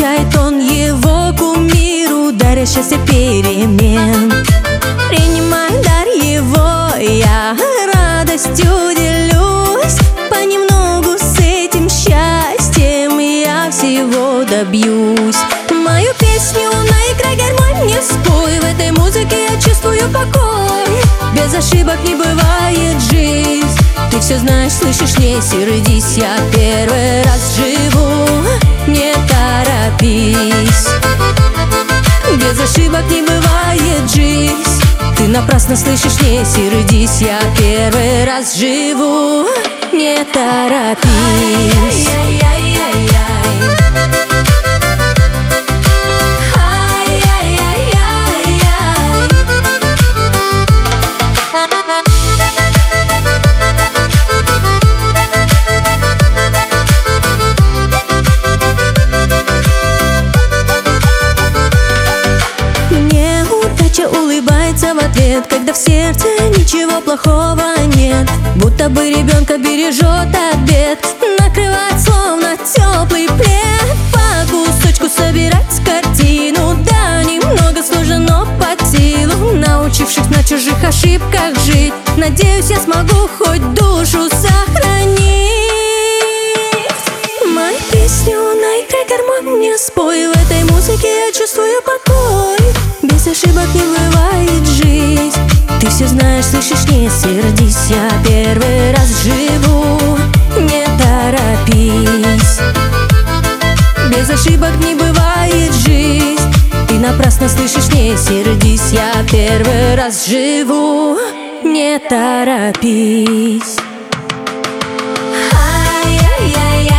Встречает он его кумиру, даря счастье перемен. Принимай дар его, я радостью делюсь. Понемногу с этим счастьем я всего добьюсь. Мою песню наиграй, гармонию спой. В этой музыке я чувствую покой. Без ошибок не бывает жизнь. Ты все знаешь, слышишь, не сердись. Я первый раз живу, не торопись. Без ошибок не бывает жизнь. Ты напрасно слышишь, не сердись. Я первый раз живу, не торопись. Улыбается в ответ, когда в сердце ничего плохого нет. Будто бы ребенка бережет от бед, накрывает словно теплый плед. По кусочку собирать картину, да, немного сложно, но под силу. Научившись на чужих ошибках жить, надеюсь, я смогу хоть душу сохранить. Мою песню наиграй, гармонию спой. В этой музыке я чувствую покой. Без ошибок не бывает жизнь. Ты все знаешь, слышишь, не сердись. Я первый раз живу, не торопись. Без ошибок не бывает жизнь. Ты напрасно слышишь, не сердись. Я первый раз живу, не торопись. Ай-яй-яй-яй.